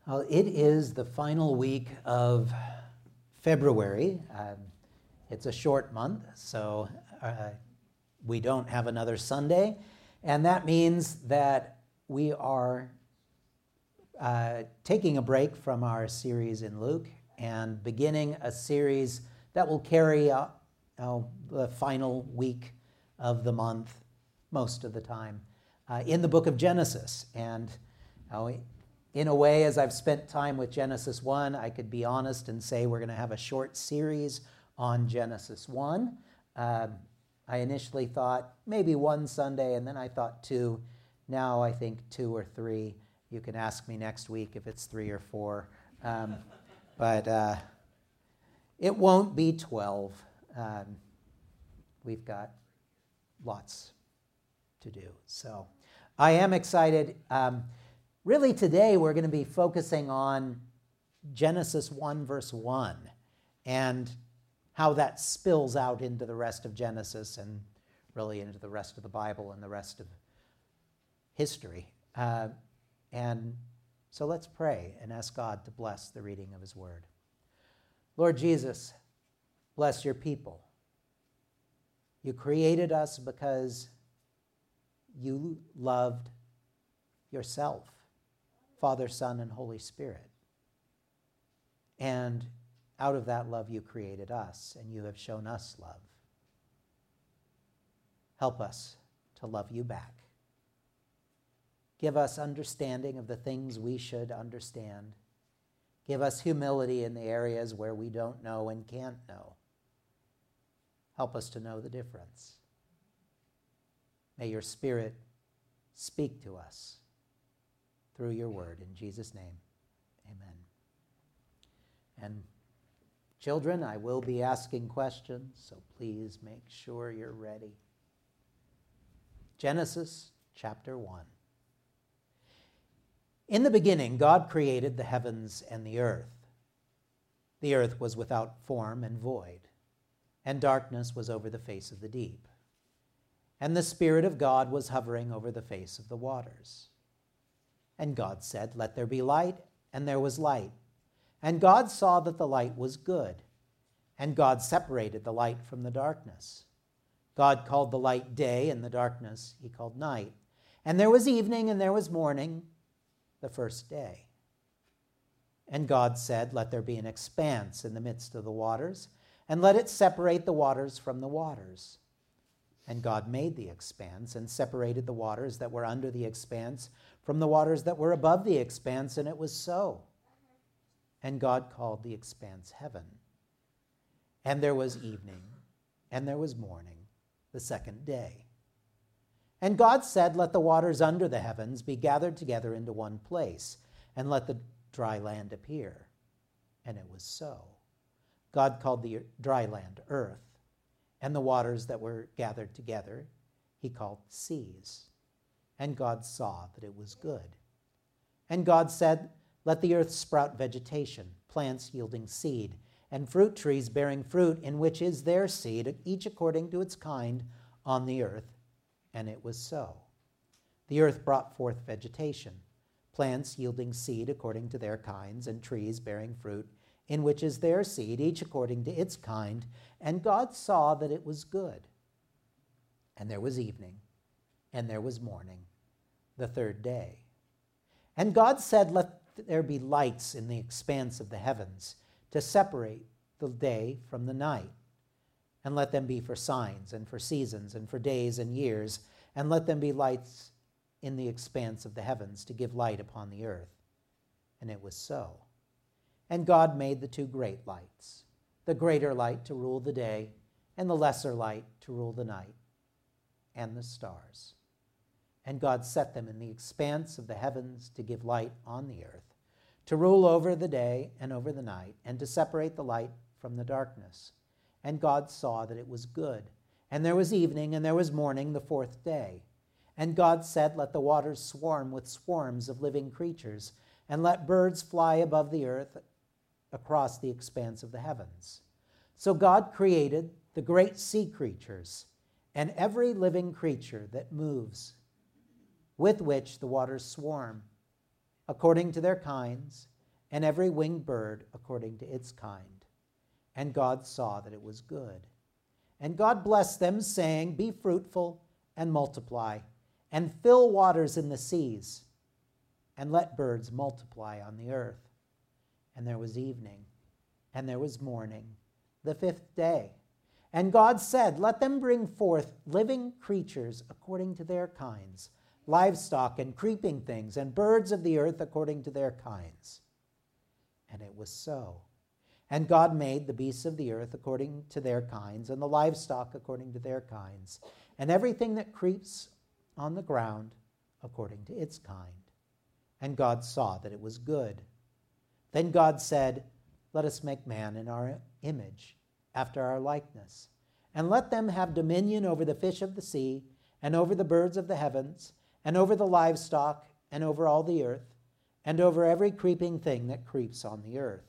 Well, it is the final week of February. It's a short month, so we don't have another Sunday. And that means that we are taking a break from our series in Luke and beginning a series that will carry the final week of the month, most of the time, in the book of Genesis. And in a way, as I've spent time with Genesis 1, I could be honest and say we're going to have a short series on Genesis 1. I initially thought maybe one Sunday, and then I thought two. Now I think 2 or 3. You can ask me next week if it's 3 or 4. But it won't be 12. We've got lots to do. So I am excited. Really today we're going to be focusing on Genesis 1 verse 1 and how that spills out into the rest of Genesis and really into the rest of the Bible and the rest of history. And so let's pray and ask God to bless the reading of his word. Lord Jesus, bless your people. You created us because you loved yourself, Father, Son, and Holy Spirit. And out of that love you created us, and you have shown us love. Help us to love you back. Give us understanding of the things we should understand. Give us humility in the areas where we don't know and can't know. Help us to know the difference. May your Spirit speak to us through your word. In Jesus' name, amen. And children, I will be asking questions, so please make sure you're ready. Genesis chapter 1. In the beginning, God created the heavens and the earth. The earth was without form and void, and darkness was over the face of the deep. And the Spirit of God was hovering over the face of the waters. And God said, "Let there be light," and there was light. And God saw that the light was good. And God separated the light from the darkness. God called the light day, and the darkness he called night. And there was evening, and there was morning, the first day. And God said, "Let there be an expanse in the midst of the waters, and let it separate the waters from the waters." And God made the expanse and separated the waters that were under the expanse from the waters that were above the expanse, and it was so. And God called the expanse heaven. And there was evening, and there was morning, the second day. And God said, "Let the waters under the heavens be gathered together into one place, and let the dry land appear." And it was so. God called the dry land earth, and the waters that were gathered together he called seas. And God saw that it was good. And God said, "Let the earth sprout vegetation, plants yielding seed, and fruit trees bearing fruit in which is their seed, each according to its kind, on the earth." And it was so. The earth brought forth vegetation, plants yielding seed according to their kinds, and trees bearing fruit in which is their seed, each according to its kind. And God saw that it was good. And there was evening, and there was morning, the third day. And God said, "Let there be lights in the expanse of the heavens to separate the day from the night. And let them be for signs and for seasons and for days and years. And let them be lights in the expanse of the heavens to give light upon the earth." And it was so. And God made the 2 great lights, the greater light to rule the day, and the lesser light to rule the night, and the stars. And God set them in the expanse of the heavens to give light on the earth, to rule over the day and over the night, and to separate the light from the darkness. And God saw that it was good. And there was evening, and there was morning, the 4th day. And God said, "Let the waters swarm with swarms of living creatures, and let birds fly above the earth across the expanse of the heavens." So God created the great sea creatures and every living creature that moves, with which the waters swarm, according to their kinds, and every winged bird according to its kind. And God saw that it was good. And God blessed them, saying, Be fruitful and multiply, and fill waters in the seas, and let birds multiply on the earth. And there was evening, and there was morning, the fifth day. And God said, Let them bring forth living creatures according to their kinds, livestock and creeping things, and birds of the earth according to their kinds. And it was so. And God made the beasts of the earth according to their kinds, and the livestock according to their kinds, and everything that creeps on the ground according to its kind. And God saw that it was good. Then God said, Let us make man in our image, after our likeness, and let them have dominion over the fish of the sea, and over the birds of the heavens, and over the livestock, and over all the earth, and over every creeping thing that creeps on the earth.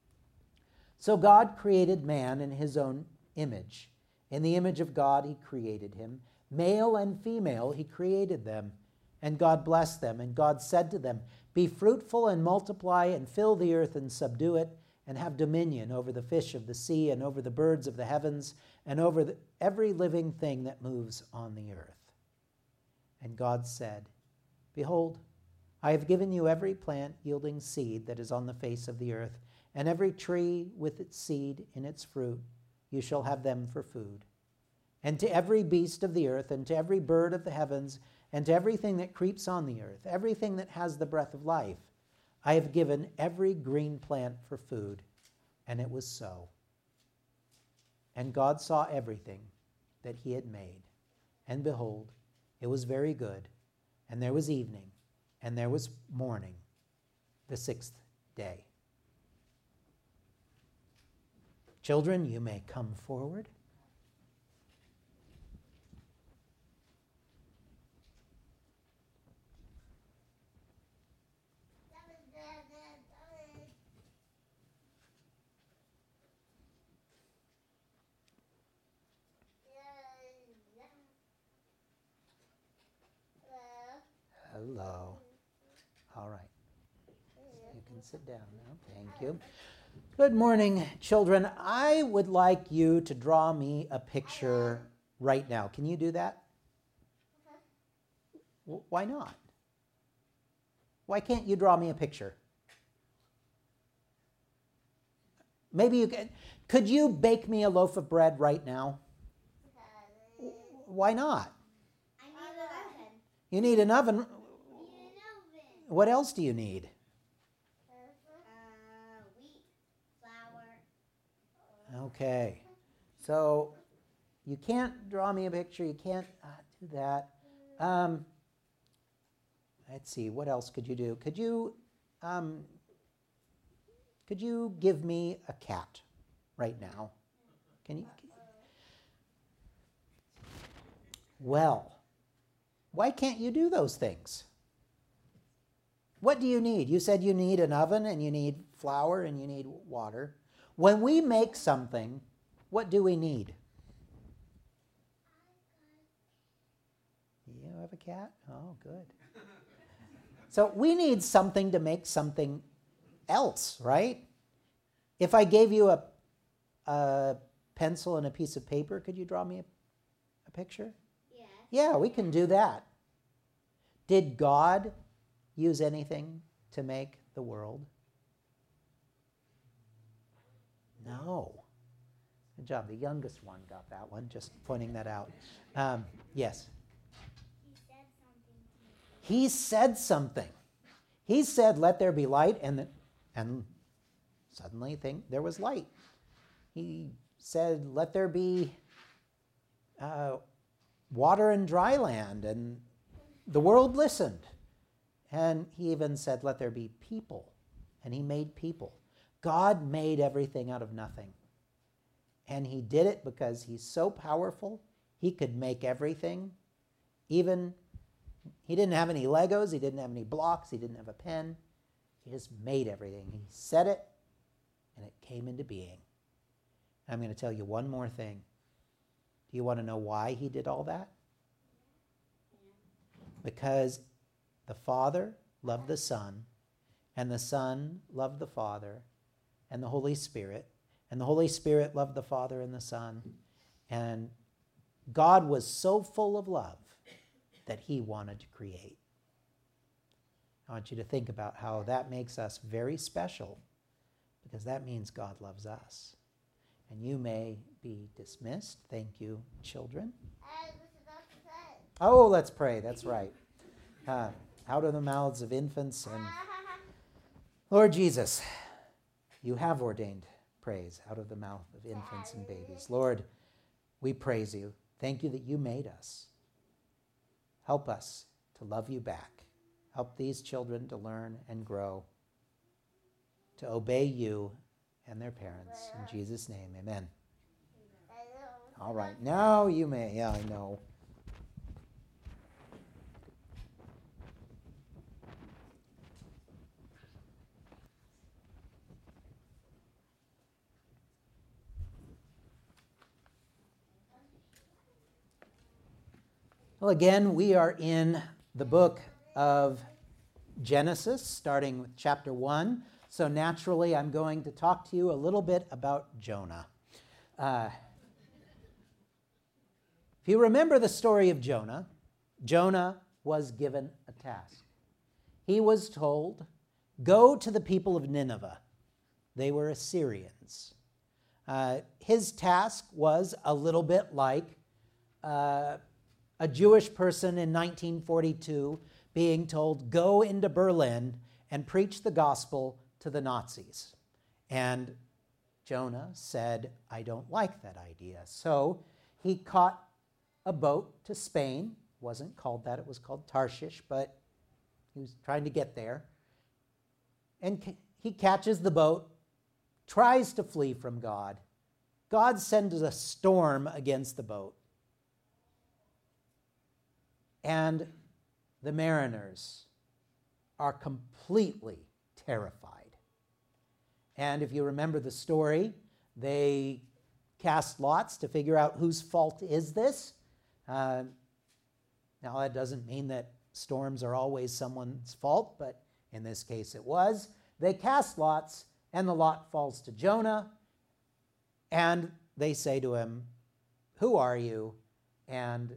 So God created man in his own image. In the image of God he created him. Male and female he created them. And God blessed them. And God said to them, Be fruitful and multiply, and fill the earth and subdue it, and have dominion over the fish of the sea, and over the birds of the heavens, and over every living thing that moves on the earth. And God said, Behold, I have given you every plant yielding seed that is on the face of the earth, and every tree with its seed in its fruit. You shall have them for food. And to every beast of the earth, and to every bird of the heavens, and to everything that creeps on the earth, everything that has the breath of life, I have given every green plant for food. And it was so. And God saw everything that he had made. And behold, it was very good. And there was evening, and there was morning, the sixth day. Children, you may come forward. Hello. All right. You can sit down now. Thank you. Good morning, children. I would like you to draw me a picture right now. Can you do that? Why not? Why can't you draw me a picture? Maybe you can. Could you bake me a loaf of bread right now? Why not? I need an oven. You need an oven. What else do you need? Wheat, flour. Okay. So you can't draw me a picture. You can't do that. Let's see. What else could you do? Could you give me a cat right now? Can you? Well, why can't you do those things? What do you need? You said you need an oven, and you need flour, and you need water. When we make something, what do we need? You have a cat? Oh, good. So we need something to make something else, right? If I gave you a pencil and a piece of paper, could you draw me a picture? Yes. Yeah, we can do that. Did God use anything to make the world? No. Good job. The youngest one got that one, just pointing that out. Yes? He said something. He said, let there be light, and suddenly there was light. He said, let there be water and dry land, and the world listened. And he even said, let there be people, and he made people. God made everything out of nothing. And he did it because he's so powerful, he could make everything. Even, he didn't have any Legos, he didn't have any blocks, he didn't have a pen. He just made everything. He said it, and it came into being. I'm going to tell you one more thing. Do you want to know why he did all that? Because the Father loved the Son, and the Son loved the Father, and the Holy Spirit, and the Holy Spirit loved the Father and the Son, and God was so full of love that he wanted to create. I want you to think about how that makes us very special, because that means God loves us. And you may be dismissed. Thank you, children. Oh, let's pray. That's right. Out of the mouths of infants and Lord Jesus, you have ordained praise out of the mouth of infants and babies. Lord, we praise you. Thank you that you made us. Help us to love you back. Help these children to learn and grow, to obey you and their parents. In Jesus' name, amen. All right, now you may. Yeah, I know. Well, again, we are in the book of Genesis, starting with chapter 1. So naturally, I'm going to talk to you a little bit about Jonah. If you remember the story of Jonah, Jonah was given a task. He was told, go to the people of Nineveh. They were Assyrians. His task was a little bit like a Jewish person in 1942 being told, go into Berlin and preach the gospel to the Nazis. And Jonah said, I don't like that idea. So he caught a boat to Spain. It wasn't called that, it was called Tarshish, but he was trying to get there. And he catches the boat, tries to flee from God. God sends a storm against the boat. And the mariners are completely terrified. And if you remember the story, they cast lots to figure out whose fault is this. Now, that doesn't mean that storms are always someone's fault, but in this case it was. They cast lots, and the lot falls to Jonah, and they say to him, who are you? And,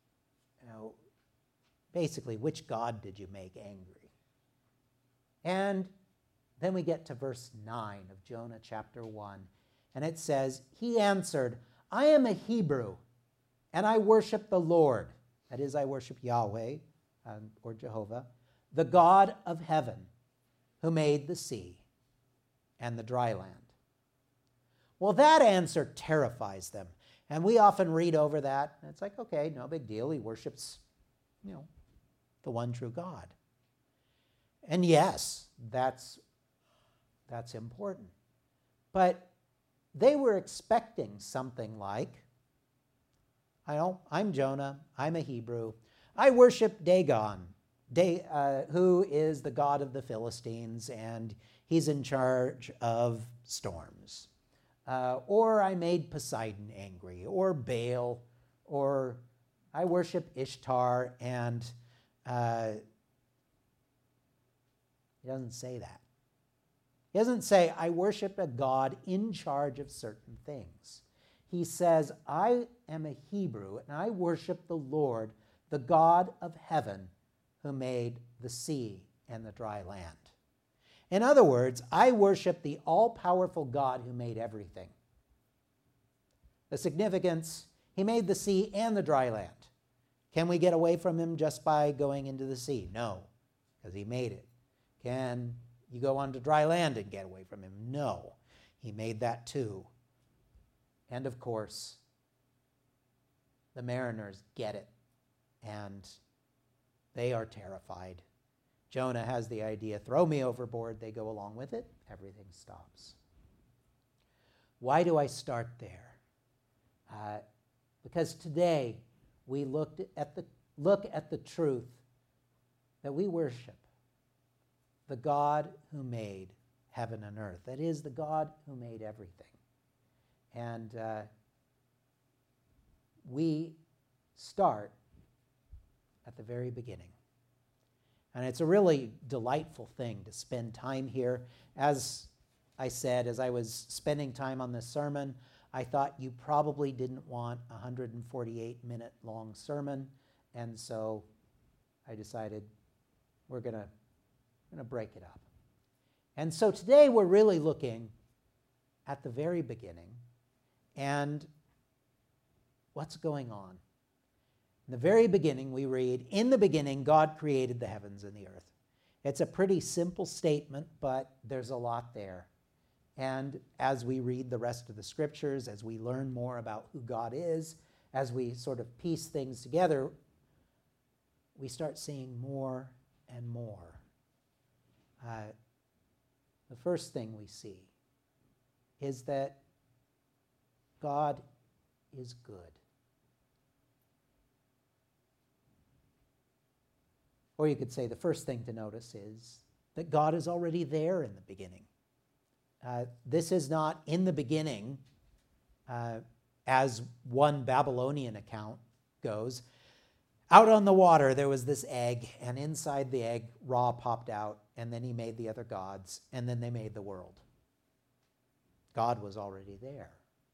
basically, which God did you make angry? And then we get to verse 9 of Jonah chapter 1, and it says, he answered, I am a Hebrew, and I worship the Lord. That is, I worship Yahweh, or Jehovah, the God of heaven, who made the sea and the dry land. Well, that answer terrifies them. And we often read over that, and it's like, okay, no big deal. He worships, the one true God. And yes, that's important. But they were expecting something like, I'm Jonah, I'm a Hebrew, I worship Dagon, who is the god of the Philistines, and he's in charge of storms. Or I made Poseidon angry, or Baal, or I worship Ishtar, and he doesn't say that. He doesn't say, I worship a God in charge of certain things. He says, I am a Hebrew, and I worship the Lord, the God of heaven, who made the sea and the dry land. In other words, I worship the all-powerful God who made everything. The significance, he made the sea and the dry land. Can we get away from him just by going into the sea? No, because he made it. Can you go onto dry land and get away from him? No, he made that too. And of course, the mariners get it, and they are terrified. Jonah has the idea, throw me overboard. They go along with it. Everything stops. Why do I start there? Because today we look at the truth that we worship, the God who made heaven and earth. That is, the God who made everything. And we start at the very beginning. And it's a really delightful thing to spend time here. As I said, as I was spending time on this sermon, I thought you probably didn't want a 148-minute long sermon, and so I decided we're going to break it up. And so today we're really looking at the very beginning and what's going on. In the very beginning, we read, "In the beginning, God created the heavens and the earth." It's a pretty simple statement, but there's a lot there. And as we read the rest of the scriptures, as we learn more about who God is, as we sort of piece things together, we start seeing more and more. The first thing we see is that God is good. Or you could say the first thing to notice is that God is already there in the beginning. This is not in the beginning, as one Babylonian account goes. Out on the water there was this egg, and inside the egg Ra popped out, and then he made the other gods, and then they made the world. God was already there.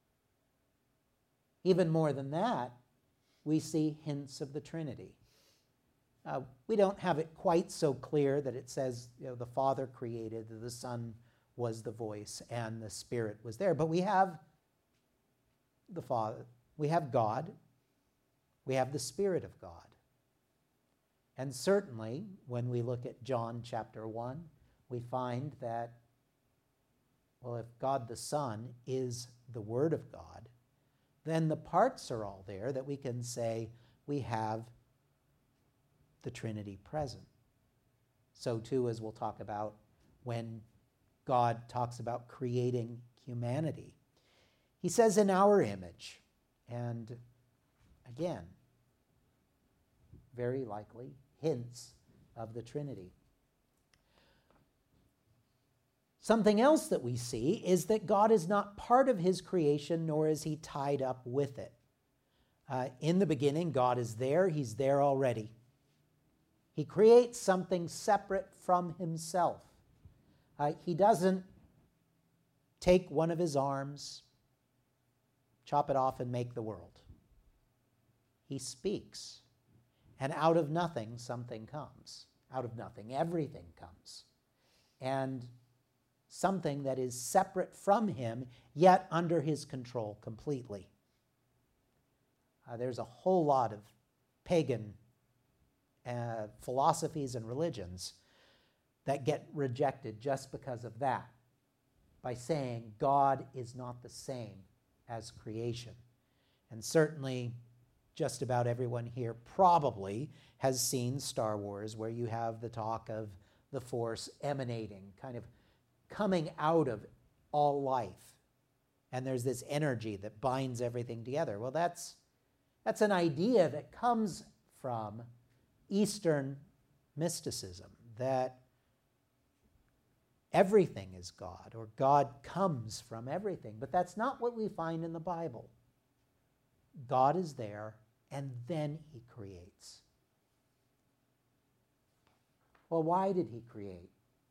Even more than that, we see hints of the Trinity. We don't have it quite so clear that it says, the Father created, the Son was the voice, and the Spirit was there. But we have the Father, we have God, we have the Spirit of God. And certainly, when we look at John chapter 1, we find that, well, if God the Son is the Word of God, then the parts are all there that we can say we have the Trinity present. So too, as we'll talk about when God talks about creating humanity. He says in our image, and again, very likely hints of the Trinity. Something else that we see is that God is not part of his creation, nor is he tied up with it. In the beginning, God is there. He's there already. He creates something separate from himself. He doesn't take one of his arms, chop it off, and make the world. He speaks. And out of nothing, something comes. Out of nothing, everything comes. And something that is separate from him, yet under his control completely. There's a whole lot of pagan philosophies and religions that get rejected just because of that, by saying God is not the same as creation. And certainly, just about everyone here probably has seen Star Wars, where you have the talk of the Force emanating, kind of coming out of all life. And there's this energy that binds everything together. Well, that's an idea that comes from Eastern mysticism, that everything is God, or God comes from everything. But that's not what we find in the Bible. God is there, and then he creates. Well, why did he create?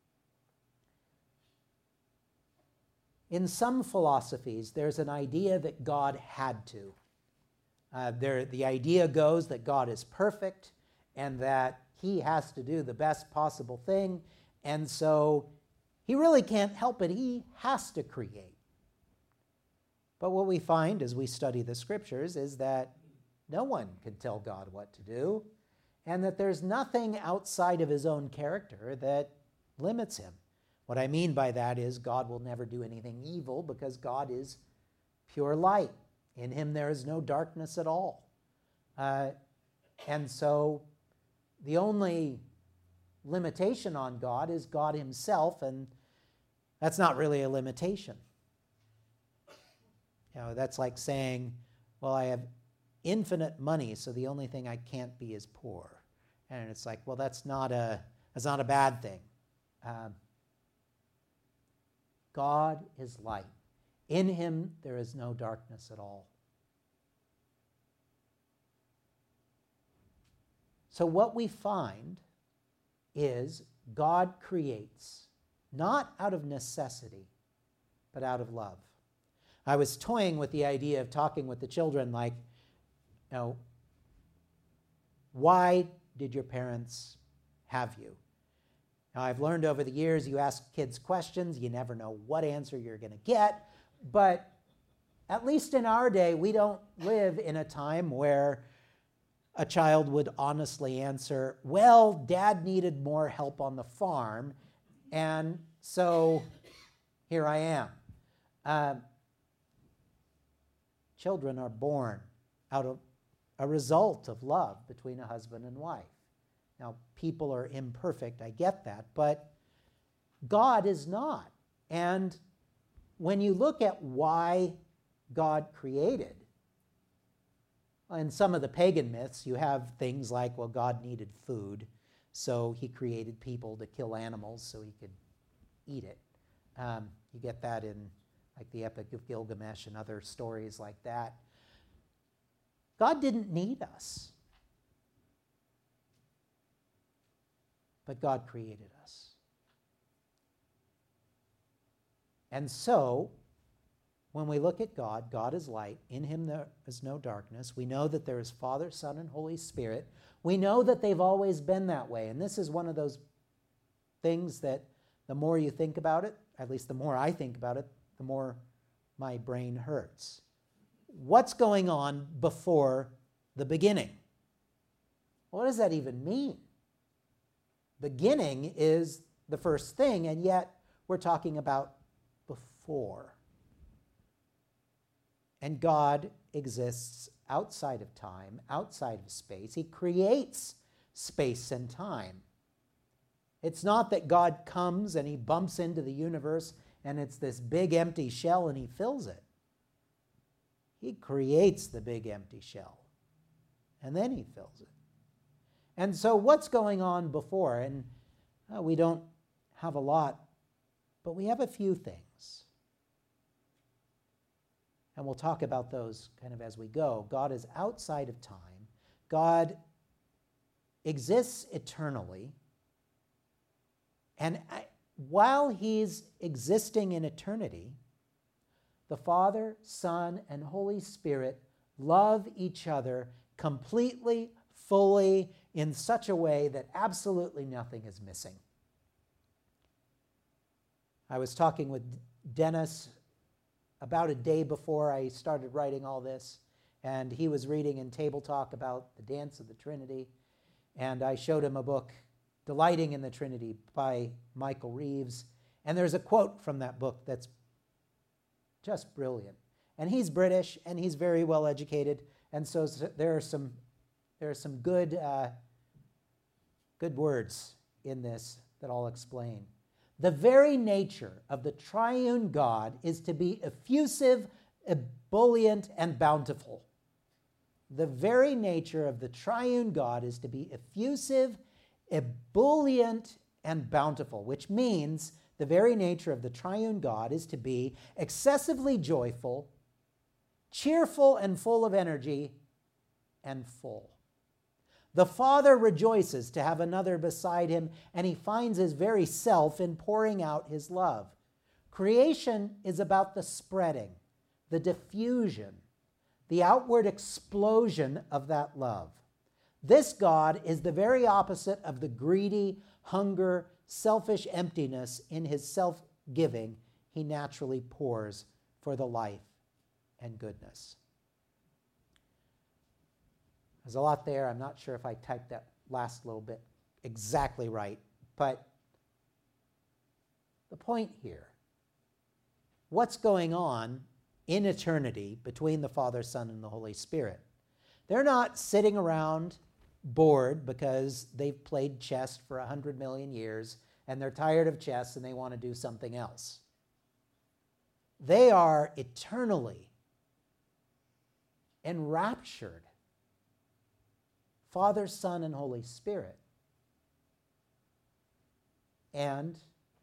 In some philosophies, there's an idea that God had to. The idea goes that God is perfect and that he has to do the best possible thing, and so he really can't help it. He has to create. But what we find as we study the scriptures is that no one can tell God what to do, and that there's nothing outside of his own character that limits him. What I mean by that is God will never do anything evil because God is pure light. In him there is no darkness at all. And so the only limitation on God is God himself, and that's not really a limitation. That's like saying, well, I have infinite money, so the only thing I can't be is poor. And it's like, well, that's not a bad thing. God is light. In him there is no darkness at all. So what we find is God creates, not out of necessity, but out of love. I was toying with the idea of talking with the children like, why did your parents have you? Now, I've learned over the years, you ask kids questions, you never know what answer you're going to get, but at least in our day, we don't live in a time where a child would honestly answer, well, Dad needed more help on the farm, and so here I am. Children are born out of a result of love between a husband and wife. Now, people are imperfect, I get that, but God is not. And when you look at why God created, in some of the pagan myths, you have things like, well, God needed food, so he created people to kill animals so he could eat it. You get that in like the Epic of Gilgamesh and other stories like that. God didn't need us, but God created us. And so, when we look at God, God is light. In him there is no darkness. We know that there is Father, Son, and Holy Spirit. We know that they've always been that way. And this is one of those things that the more you think about it, at least the more I think about it, the more my brain hurts. What's going on before the beginning? What does that even mean? Beginning is the first thing, and yet we're talking about before. And God exists outside of time, outside of space. He creates space and time. It's not that God comes and he bumps into the universe and it's this big empty shell and he fills it. He creates the big empty shell and then he fills it. And so what's going on before? And we don't have a lot, but we have a few things. And we'll talk about those kind of as we go. God is outside of time. God exists eternally. And while he's existing in eternity, the Father, Son, and Holy Spirit love each other completely, fully, in such a way that absolutely nothing is missing. I was talking with Dennis about a day before I started writing all this, and he was reading in Table Talk about the Dance of the Trinity, and I showed him a book, Delighting in the Trinity by Michael Reeves, and there's a quote from that book that's just brilliant. And he's British, and he's very well educated, and so there are some good words in this that I'll explain. The very nature of the triune God is to be effusive, ebullient, and bountiful. The very nature of the triune God is to be effusive, ebullient, and bountiful, which means the very nature of the triune God is to be excessively joyful, cheerful and full of energy, and full. The Father rejoices to have another beside him, and he finds his very self in pouring out his love. Creation is about the spreading, the diffusion, the outward explosion of that love. This God is the very opposite of the greedy, hunger, selfish emptiness in his self-giving he naturally pours for the life and goodness. There's a lot there. I'm not sure if I typed that last little bit exactly right, but the point here, what's going on in eternity between the Father, Son, and the Holy Spirit? They're not sitting around bored because they've played chess for 100 million years and they're tired of chess and they want to do something else. They are eternally enraptured. Father, Son, and Holy Spirit. And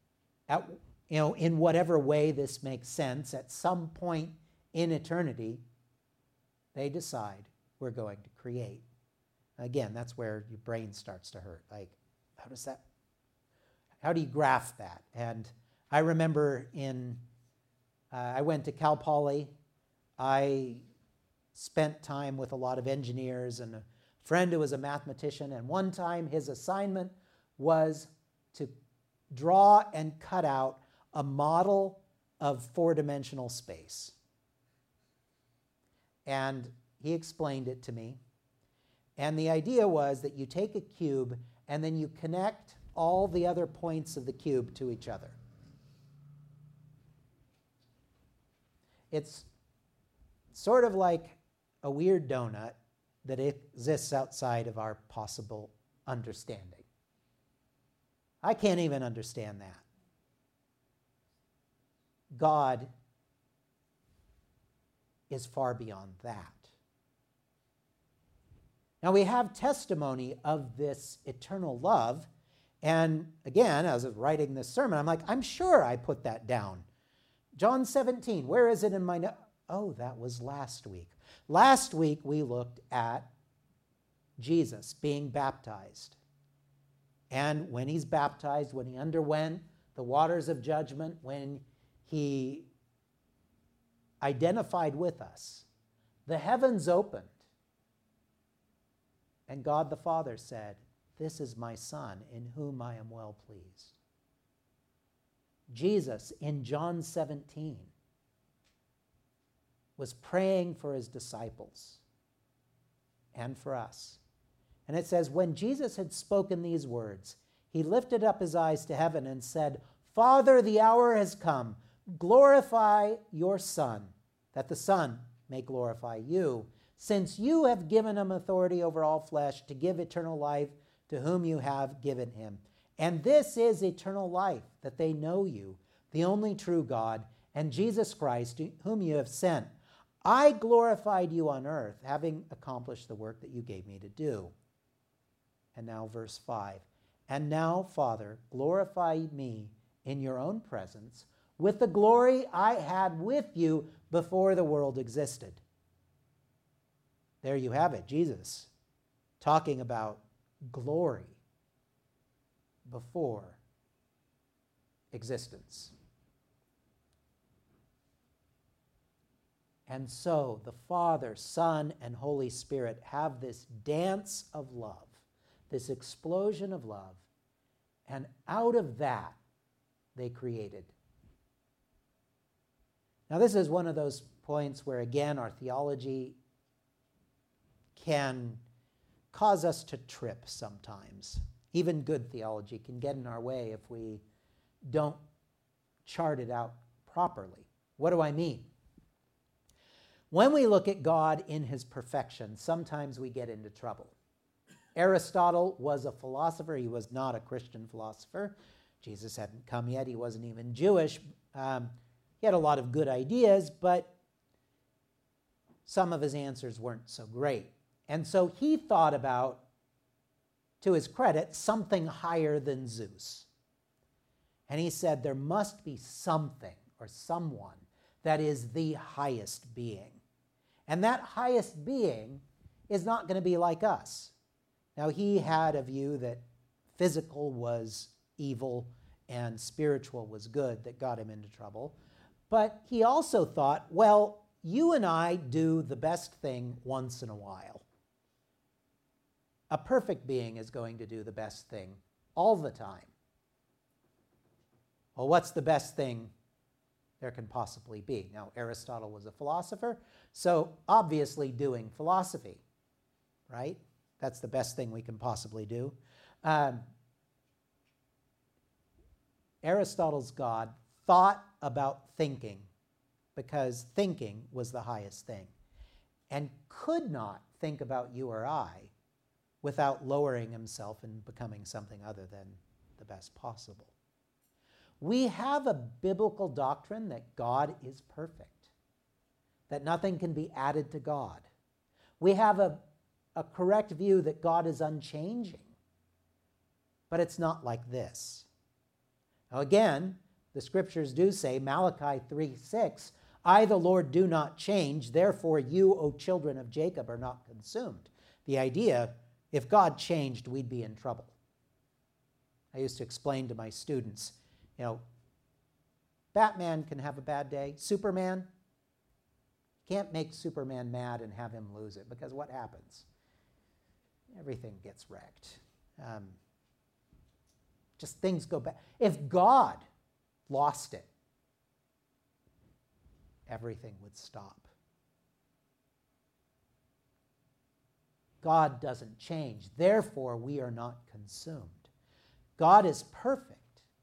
in whatever way this makes sense, at some point in eternity, they decide we're going to create. Again, that's where your brain starts to hurt. Like, how does that How do you graph that? And I remember I went to Cal Poly. I spent time with a lot of engineers and a friend who was a mathematician, and one time his assignment was to draw and cut out a model of four-dimensional space. And he explained it to me. And the idea was that you take a cube and then you connect all the other points of the cube to each other. It's sort of like a weird donut that exists outside of our possible understanding. I can't even understand that. God is far beyond that. Now we have testimony of this eternal love, and again, as I was writing this sermon, I'm like, I'm sure I put that down. John 17, where is it in my notes? Oh, that was last week. Last week we looked at Jesus being baptized. And when he's baptized, when he underwent the waters of judgment, when he identified with us, the heavens opened. And God the Father said, "This is my Son, in whom I am well pleased." Jesus, in John 17, was praying for his disciples and for us. And it says, when Jesus had spoken these words, he lifted up his eyes to heaven and said, "Father, the hour has come. Glorify your Son, that the Son may glorify you, since you have given him authority over all flesh to give eternal life to whom you have given him. And this is eternal life, that they know you, the only true God, and Jesus Christ, whom you have sent. I glorified you on earth, having accomplished the work that you gave me to do." And now verse 5. "And now, Father, glorify me in your own presence with the glory I had with you before the world existed." There you have it, Jesus talking about glory before existence. And so the Father, Son, and Holy Spirit have this dance of love, this explosion of love, and out of that they created. Now this is one of those points where, again, our theology can cause us to trip sometimes. Even good theology can get in our way if we don't chart it out properly. What do I mean? When we look at God in his perfection, sometimes we get into trouble. Aristotle was a philosopher. He was not a Christian philosopher. Jesus hadn't come yet. He wasn't even Jewish. He had a lot of good ideas, but some of his answers weren't so great. And so he thought about, to his credit, something higher than Zeus. And he said there must be something or someone that is the highest being. And that highest being is not going to be like us. Now, he had a view that physical was evil and spiritual was good that got him into trouble. But he also thought, well, you and I do the best thing once in a while. A perfect being is going to do the best thing all the time. Well, what's the best thing there can possibly be? Now, Aristotle was a philosopher, so obviously doing philosophy, right? That's the best thing we can possibly do. Aristotle's God thought about thinking because thinking was the highest thing and could not think about you or I without lowering himself and becoming something other than the best possible. We have a biblical doctrine that God is perfect, that nothing can be added to God. We have a correct view that God is unchanging, but it's not like this. Now again, the scriptures do say, Malachi 3:6, "I, the Lord, do not change, therefore you, O children of Jacob, are not consumed." The idea, if God changed, we'd be in trouble. I used to explain to my students, Batman can have a bad day. Superman, can't make Superman mad and have him lose it, because what happens? Everything gets wrecked. Just things go bad. If God lost it, everything would stop. God doesn't change. Therefore, we are not consumed. God is perfect.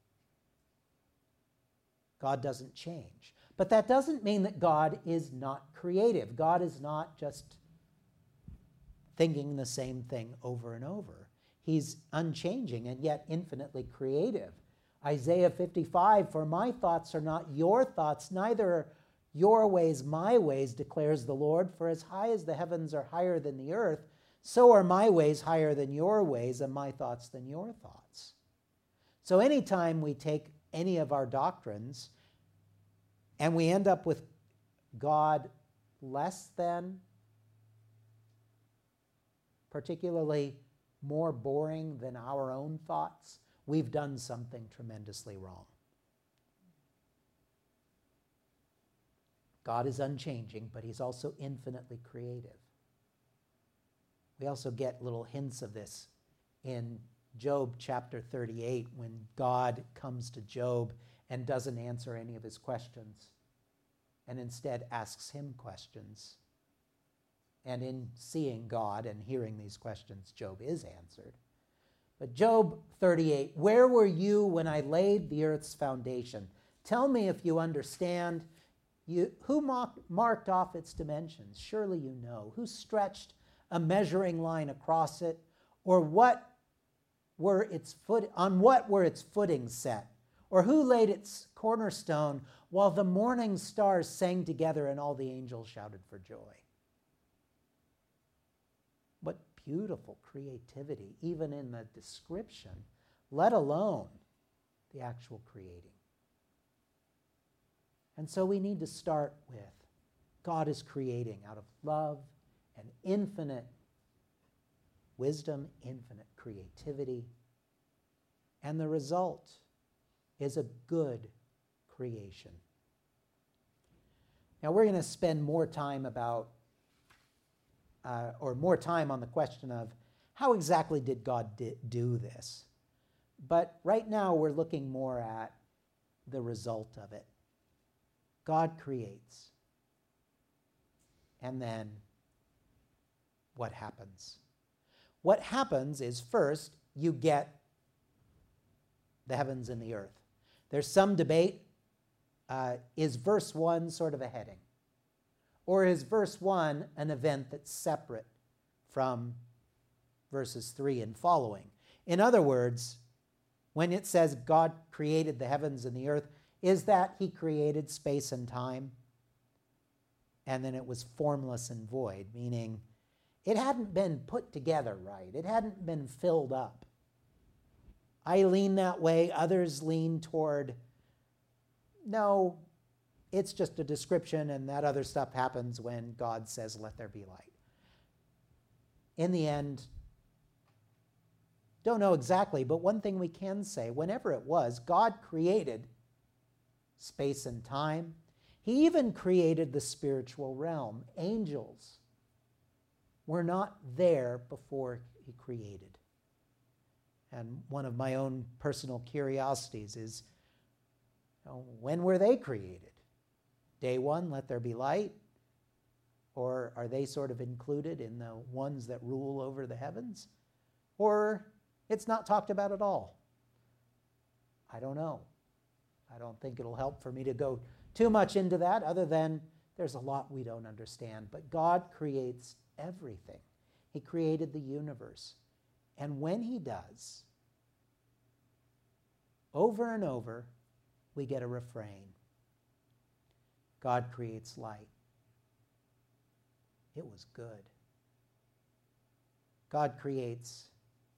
God doesn't change. But that doesn't mean that God is not creative. God is not just thinking the same thing over and over. He's unchanging and yet infinitely creative. Isaiah 55, "For my thoughts are not your thoughts, neither are your ways my ways, declares the Lord. For as high as the heavens are higher than the earth, so are my ways higher than your ways, and my thoughts than your thoughts." So anytime we take any of our doctrines and we end up with God less than, particularly more boring than our own thoughts, we've done something tremendously wrong. God is unchanging, but he's also infinitely creative. We also get little hints of this in Job chapter 38, when God comes to Job and doesn't answer any of his questions and instead asks him questions. And in seeing God and hearing these questions, Job is answered. But Job 38, "Where were you when I laid the earth's foundation? Tell me if you understand. Who marked off its dimensions? Surely you know. Who stretched a measuring line across it? Or on what were its footings set? Or who laid its cornerstone while the morning stars sang together and all the angels shouted for joy?" What beautiful creativity, even in the description, let alone the actual creating. And so we need to start with God is creating out of love and infinite wisdom, infinite creativity. And the result is a good creation. Now we're going to spend more time more time on the question of how exactly did God do this? But right now we're looking more at the result of it. God creates. And then what happens? What happens is, first, you get the heavens and the earth. There's some debate. Is verse 1 sort of a heading? Or is verse 1 an event that's separate from verses 3 and following? In other words, when it says God created the heavens and the earth, is that he created space and time? And then it was formless and void, meaning it hadn't been put together right. It hadn't been filled up. I lean that way. Others lean toward, no, it's just a description, and that other stuff happens when God says, "Let there be light." In the end, don't know exactly, but one thing we can say, whenever it was, God created space and time. He even created the spiritual realm. Angels were not there before he created. And one of my own personal curiosities is, when were they created? Day one, let there be light? Or are they sort of included in the ones that rule over the heavens? Or it's not talked about at all? I don't know. I don't think it'll help for me to go too much into that, other than there's a lot we don't understand. But God creates everything. He created the universe. And when he does, over and over, we get a refrain. God creates light. It was good. God creates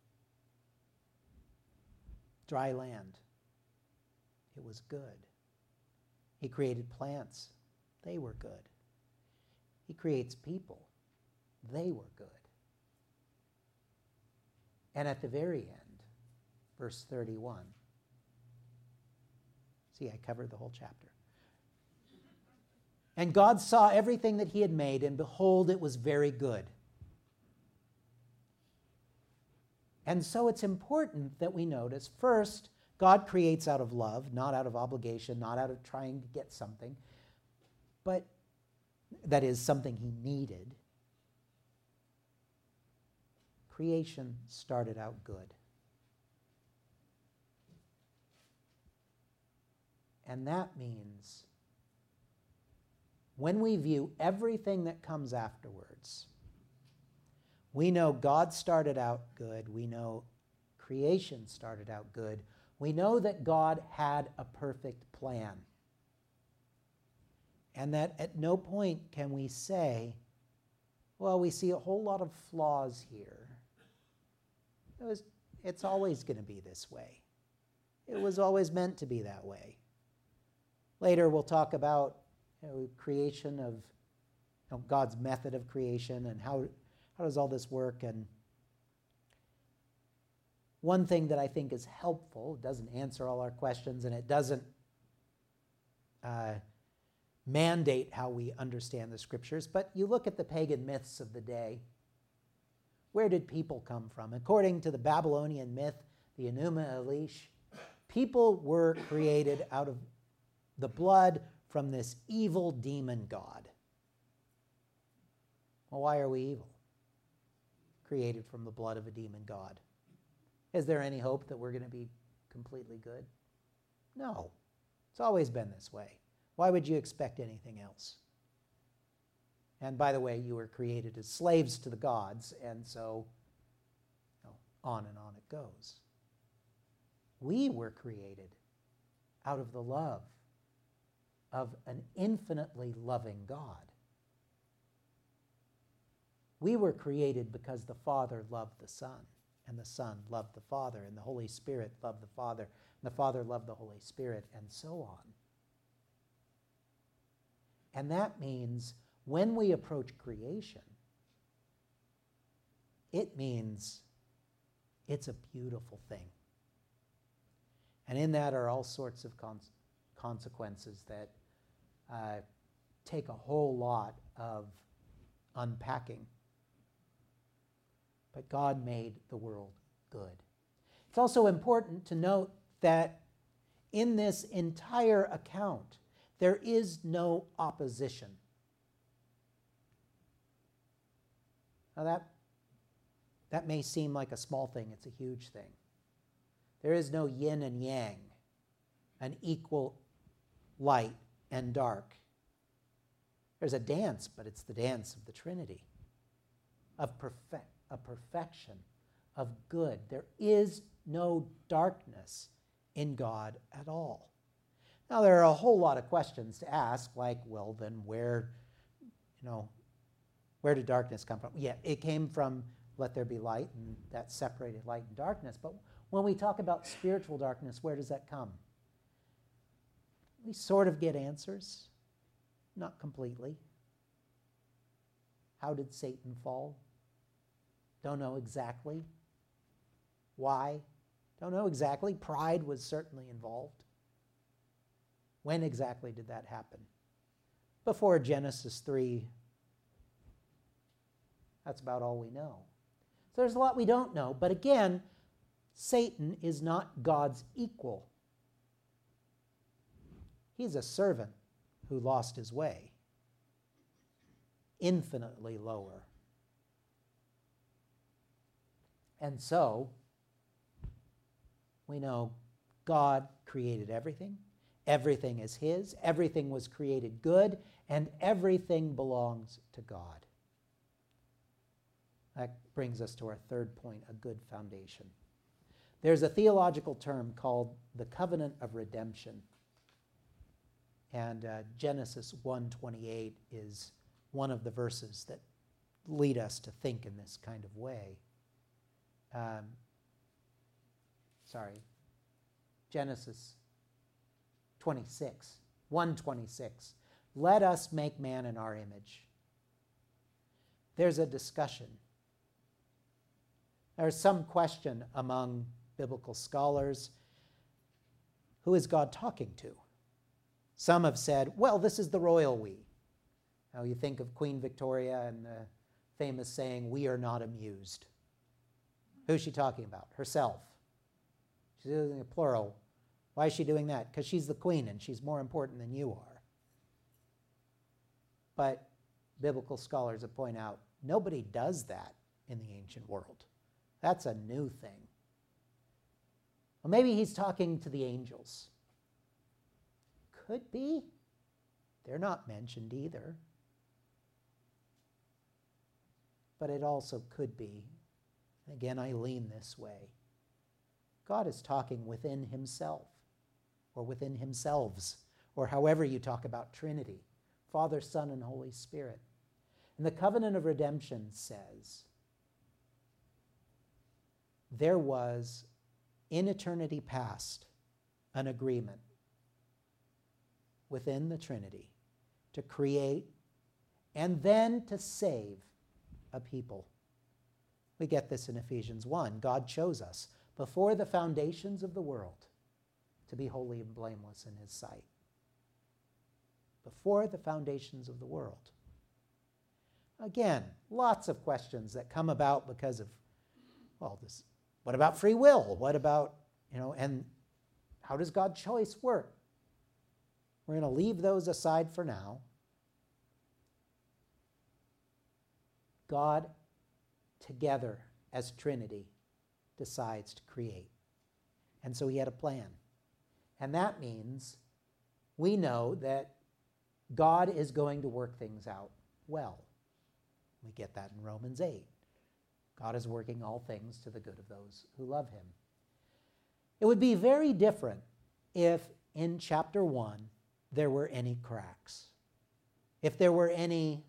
dry land. It was good. He created plants. They were good. He creates people. They were good. And at the very end, verse 31. See, I covered the whole chapter. And God saw everything that he had made, and behold, it was very good. And so it's important that we notice, first, God creates out of love, not out of obligation, not out of trying to get something, but that is something he needed. Creation started out good. And that means when we view everything that comes afterwards, we know God started out good. We know creation started out good. We know that God had a perfect plan. And that at no point can we say, well, we see a whole lot of flaws here. It's always going to be this way. It was always meant to be that way. Later we'll talk about creation of God's method of creation and how does all this work. And one thing that I think is helpful, it doesn't answer all our questions and it doesn't mandate how we understand the scriptures, but you look at the pagan myths of the day. Where did people come from? According to the Babylonian myth, the Enuma Elish, people were created out of the blood from this evil demon god. Well, why are we evil? Created from the blood of a demon god. Is there any hope that we're going to be completely good? No. It's always been this way. Why would you expect anything else? And by the way, you were created as slaves to the gods, and so on and on it goes. We were created out of the love of an infinitely loving God. We were created because the Father loved the Son, and the Son loved the Father, and the Holy Spirit loved the Father, and the Father loved the Holy Spirit, and so on. And that means when we approach creation, it means it's a beautiful thing. And in that are all sorts of consequences that take a whole lot of unpacking. But God made the world good. It's also important to note that in this entire account, there is no opposition. Now that may seem like a small thing. It's a huge thing. There is no yin and yang, an equal light and dark. There's a dance, but it's the dance of the Trinity, of perfection, of good. There is no darkness in God at all. Now, there are a whole lot of questions to ask, like, well, then where did darkness come from? Yeah, it came from let there be light, and that separated light and darkness. But when we talk about spiritual darkness, where does that come? We sort of get answers, not completely. How did Satan fall? Don't know exactly. Why? Don't know exactly. Pride was certainly involved. When exactly did that happen? Before Genesis 3. That's about all we know. So there's a lot we don't know. But again, Satan is not God's equal. He's a servant who lost his way. Infinitely lower. And so, we know God created everything. Everything is his. Everything was created good. And everything belongs to God. That brings us to our third point, a good foundation. There's a theological term called the covenant of redemption. And Genesis 1:28 is one of the verses that lead us to think in this kind of way. Genesis 1:26. Let us make man in our image. There's a discussion. There's some question among biblical scholars, who is God talking to? Some have said, well, this is the royal we. Now you think of Queen Victoria and the famous saying, we are not amused. Who's she talking about? Herself. She's using a plural. Why is she doing that? Because she's the queen and she's more important than you are. But biblical scholars have pointed out, nobody does that in the ancient world. That's a new thing. Well, maybe he's talking to the angels. Could be. They're not mentioned either. But it also could be, again, I lean this way, God is talking within himself, or within himselves, or however you talk about Trinity, Father, Son, and Holy Spirit. And the covenant of redemption says, there was, in eternity past, an agreement within the Trinity to create and then to save a people. We get this in Ephesians 1. God chose us before the foundations of the world to be holy and blameless in his sight. Before the foundations of the world. Again, lots of questions that come about because of, well, this, what about free will? What about, and how does God's choice work? We're going to leave those aside for now. God, together as Trinity, decides to create. And so he had a plan. And that means we know that God is going to work things out well. We get that in Romans 8. God is working all things to the good of those who love him. It would be very different if in chapter 1 there were any cracks. If there were any,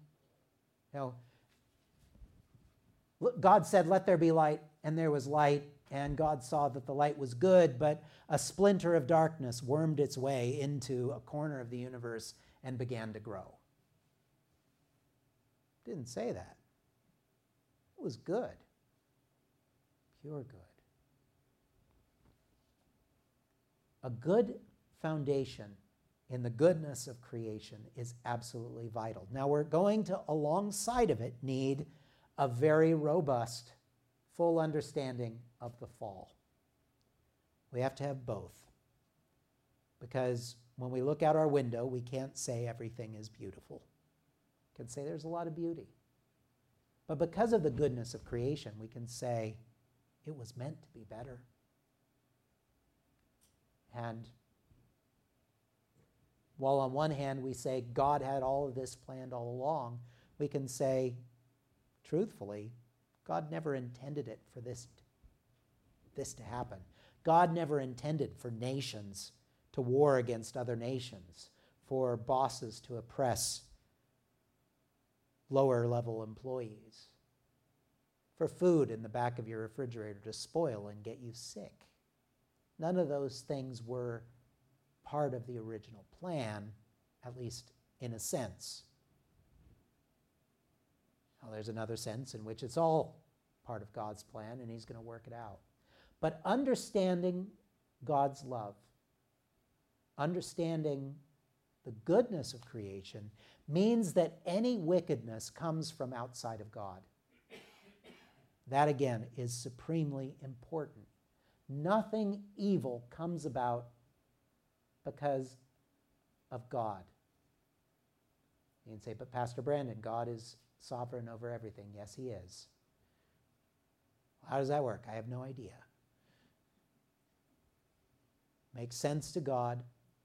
God said, let there be light, and there was light, and God saw that the light was good, but a splinter of darkness wormed its way into a corner of the universe and began to grow. Didn't say that. It was good. Pure good. A good foundation in the goodness of creation is absolutely vital. Now we're going to, alongside of it, need a very robust, full understanding of the fall. We have to have both. Because when we look out our window, we can't say everything is beautiful. We can say there's a lot of beauty. But because of the goodness of creation, we can say it was meant to be better. And while on one hand we say God had all of this planned all along, we can say, truthfully, God never intended it for this to happen. God never intended for nations to war against other nations, for bosses to oppress lower level employees, for food in the back of your refrigerator to spoil and get you sick. None of those things were part of the original plan, at least in a sense. Now, there's another sense in which it's all part of God's plan and he's going to work it out. But understanding God's love, understanding the goodness of creation, means that any wickedness comes from outside of God. That, again, is supremely important. Nothing evil comes about because of God. You can say, but Pastor Brandon, God is sovereign over everything. Yes, he is. How does that work? I have no idea. Makes sense to God.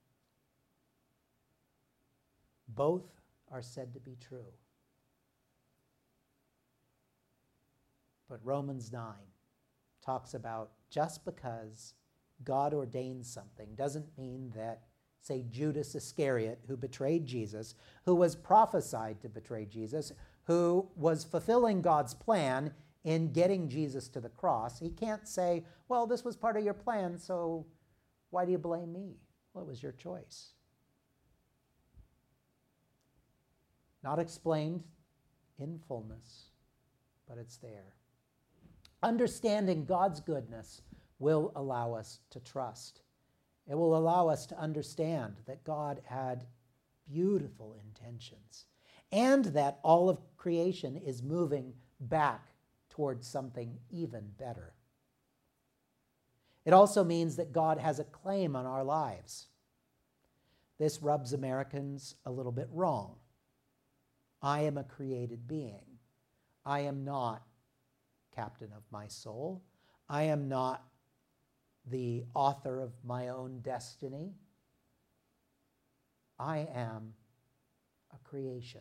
Both are said to be true. But Romans 9 talks about just because God ordains something doesn't mean that, say, Judas Iscariot, who betrayed Jesus, who was prophesied to betray Jesus, who was fulfilling God's plan in getting Jesus to the cross, he can't say, well, this was part of your plan, so why do you blame me? Well, it was your choice. Not explained in fullness, but it's there. Understanding God's goodness will allow us to trust. It will allow us to understand that God had beautiful intentions and that all of creation is moving back towards something even better. It also means that God has a claim on our lives. This rubs Americans a little bit wrong. I am a created being. I am not captain of my soul. I am not the author of my own destiny. I am a creation.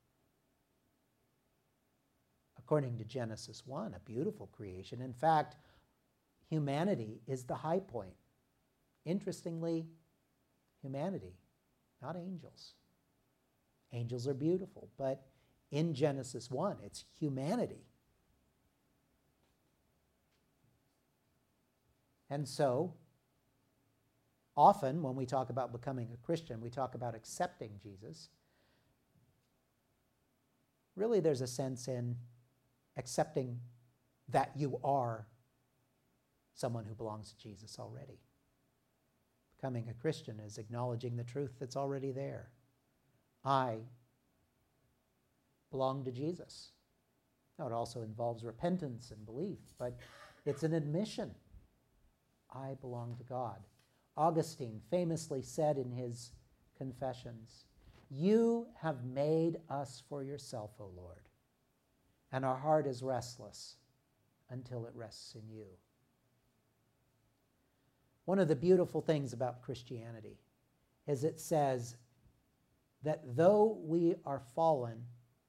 According to Genesis 1, a beautiful creation. In fact, humanity is the high point. Interestingly, humanity, not angels. Angels are beautiful, but in Genesis 1, it's humanity. And so, often when we talk about becoming a Christian, we talk about accepting Jesus. Really, there's a sense in accepting that you are someone who belongs to Jesus already. Becoming a Christian is acknowledging the truth that's already there. I belong to Jesus. Now, it also involves repentance and belief, but it's an admission. I belong to God. Augustine famously said in his Confessions, "You have made us for yourself, O Lord, and our heart is restless until it rests in you." One of the beautiful things about Christianity is it says that though we are fallen,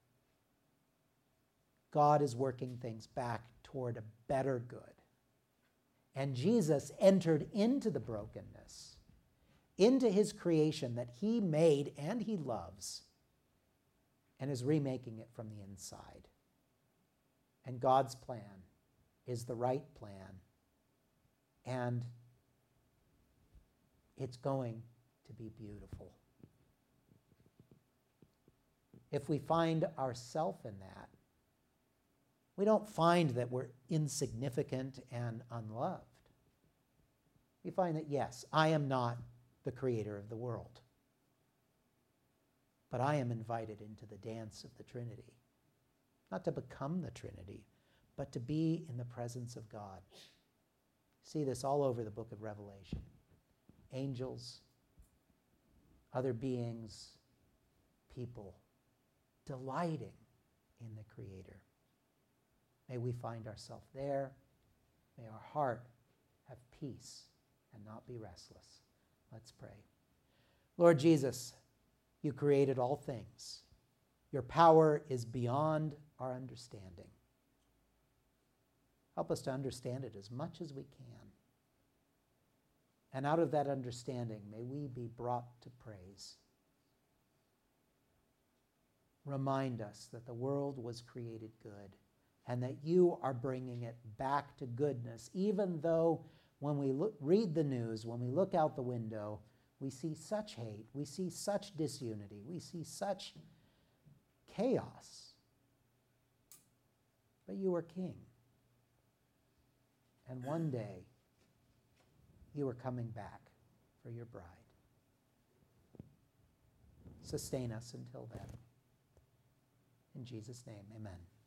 God is working things back toward a better good. And Jesus entered into the brokenness, into his creation that he made and he loves, and is remaking it from the inside. And God's plan is the right plan, and it's going to be beautiful. If we find ourselves in that, we don't find that we're insignificant and unloved. We find that, yes, I am not the creator of the world, but I am invited into the dance of the Trinity. Not to become the Trinity, but to be in the presence of God. See this all over the book of Revelation. Angels, other beings, people, delighting in the Creator. May we find ourselves there. May our heart have peace and not be restless. Let's pray. Lord Jesus, you created all things. Your power is beyond our understanding. Help us to understand it as much as we can. And out of that understanding, may we be brought to praise. Remind us that the world was created good and that you are bringing it back to goodness, even though when we read the news, when we look out the window, we see such hate, we see such disunity, we see such chaos. But you are king. And one day, you are coming back for your bride. Sustain us until then. In Jesus' name, amen.